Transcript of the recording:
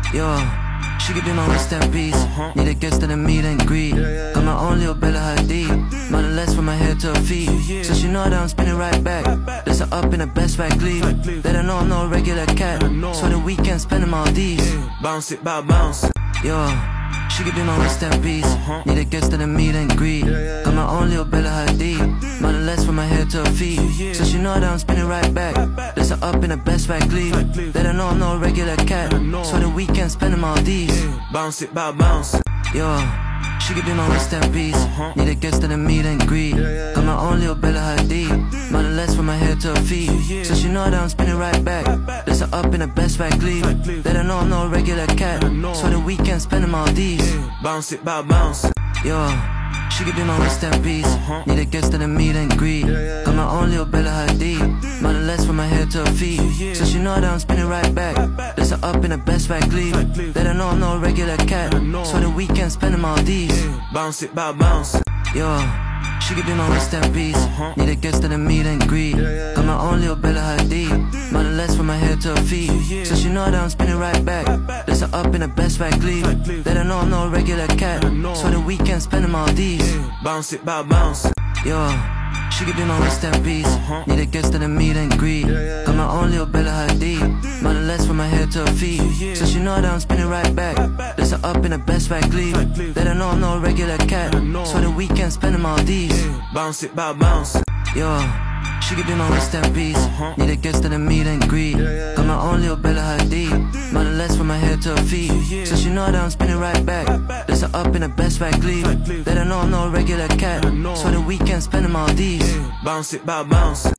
Yo, she could be my West End piece. Need a guest at a meet and greet. Got my own little Bella Hadid. Nonetheless from my head to her feet. So she know that I'm spinning right back. There's her up in the best back lead. They don't know I'm no regular cat. So the weekend spending Maldives. Bounce it, bounce. Yo, she could be my West End piece. Need a guest at a meet and greet. Got my own little Bella Hadid. Nonetheless from my head to her feet. So she know that I'm spinning right back. There's her up in the best back lead. They don't know I'm no regular cat. So the weekend spending Maldives. Bounce it, bounce. Yo, she could be my West End piece. Need a guest at a meet and greet. Got my own little Bella Hadid. Nonetheless from my head to her feet. So she know that I'm spinning right back. There's her up in the best back lead. They don't know I'm no regular cat. So the weekend spending Maldives. Bounce it, bounce. Yo, she could be my West End piece. Need a guest at a meet and greet. Got my own little Bella Hadid. Nonetheless from my head to her feet. So she know that I'm spinning right back. There's her up in the best back lead. They don't know I'm no regular cat. So the weekend spending Maldives. Bounce it, bounce. Yo, she could be my West End piece. Need a guest at a meet and greet. Got my own little Bella Hadid. Nonetheless from my head to her feet. So she know that I'm spinning right back. There's her up in the best back lead. They don't know I'm no regular cat. So the weekend spending Maldives. Bounce it, bounce. Yo, she could be my West End piece. Need a guest at a meet and greet. Got my own little Bella Hadid. Nonetheless from my head to her feet. So she know that I'm spinning right back. There's her up in the best back lead. They don't know I'm no regular cat. So the weekend spending Maldives. Bounce it, bounce. Yo, she could be my West End piece. Need a guest at a meet and greet. Got my own little Bella Hadid. Nonetheless from my head to her feet. So she know that I'm spinning right back. There's her up in the best back lead. They don't know I'm no regular cat. So the weekend spending Maldives. Bounce it, bounce.